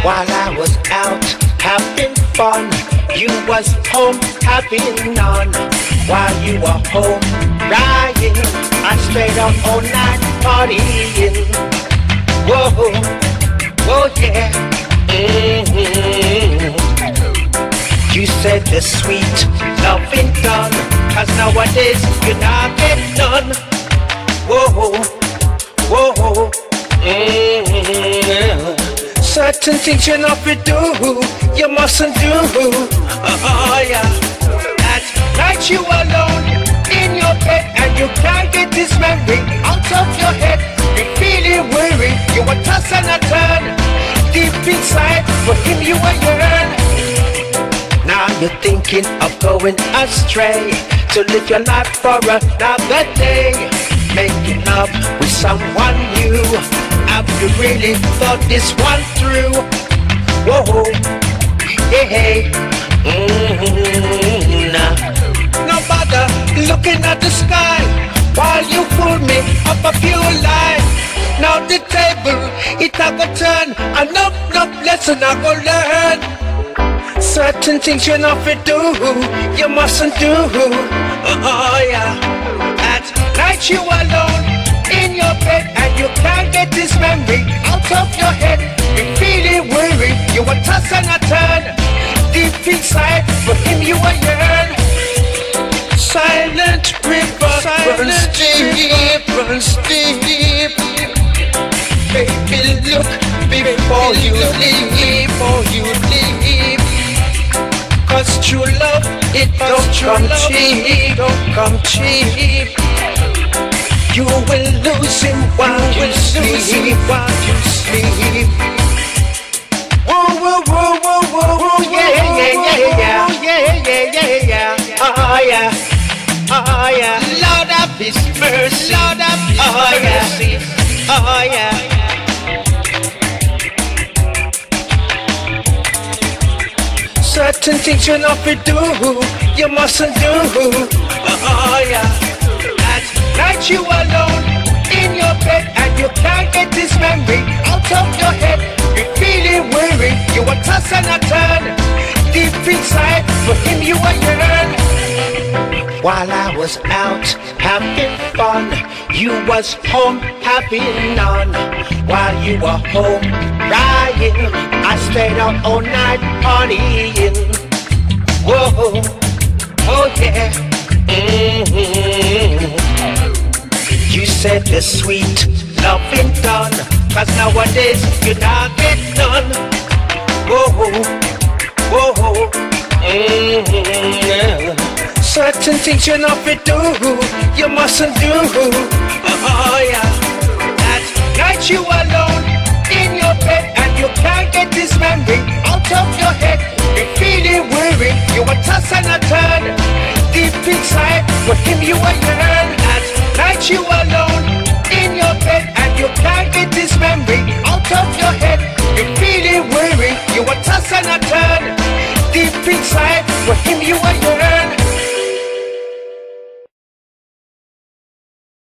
While I was out having fun, you was home having none. While you were home crying, I stayed up all night partying. Whoa, whoa, yeah. You said the sweet loving done, 'cause nowadays you not get none. Whoa, whoa. Certain things you not to do, you mustn't do. Oh yeah. That night you alone in your bed and you can't get this memory out of your head. You're feeling weary, you a toss and a turn. Deep inside, for him you a yearn. Now you're thinking of going astray, to live your life for another day. Making up with someone new. Have you really thought this one through? Whoa, yeah, nah. No bother looking at the sky while you fool me up a few lines. Now the table, it a go turn, and no lesson I go learn. Certain things you not to do, you mustn't do. Oh yeah. At night you alone in your bed and you can't get this memory out of your head. You're feeling weary, you a toss and a turn. Deep inside, for him you a yearn. Silent river runs deep, runs deep. Baby, look before you leave, before you leave. 'Cause true love, it don't come cheap, don't come cheap. You will lose him while you sleep, while you sleep. Whoa, whoa, whoa, whoa, whoa, whoa, yeah, yeah, yeah, yeah, yeah, yeah, yeah, yeah. Oh yeah, oh yeah. Lord of His mercy, Lord of His mercy. Oh yeah. Certain things you not to do, you mustn't do. Oh yeah. At night you alone in your bed and you can't get this memory out of your head. You're feeling weary, you a toss and a turn. Deep inside, for him you a yearn. While I was out having fun, you was home having none. While you were home crying, I stayed out all night partying. Whoa, oh yeah. You said the sweet loving done, 'cause nowadays you not get none. Whoa, whoa. Certain things you not to do, you mustn't do. Oh yeah. That night you alone in your bed and you can't get this memory out of your head. You're feeling weary, you a toss and a turn. Deep inside, for him you a yearn. At night you alone in your bed and you can't get this memory out of your head. You're feeling weary, you a toss and a turn. Deep inside, for him you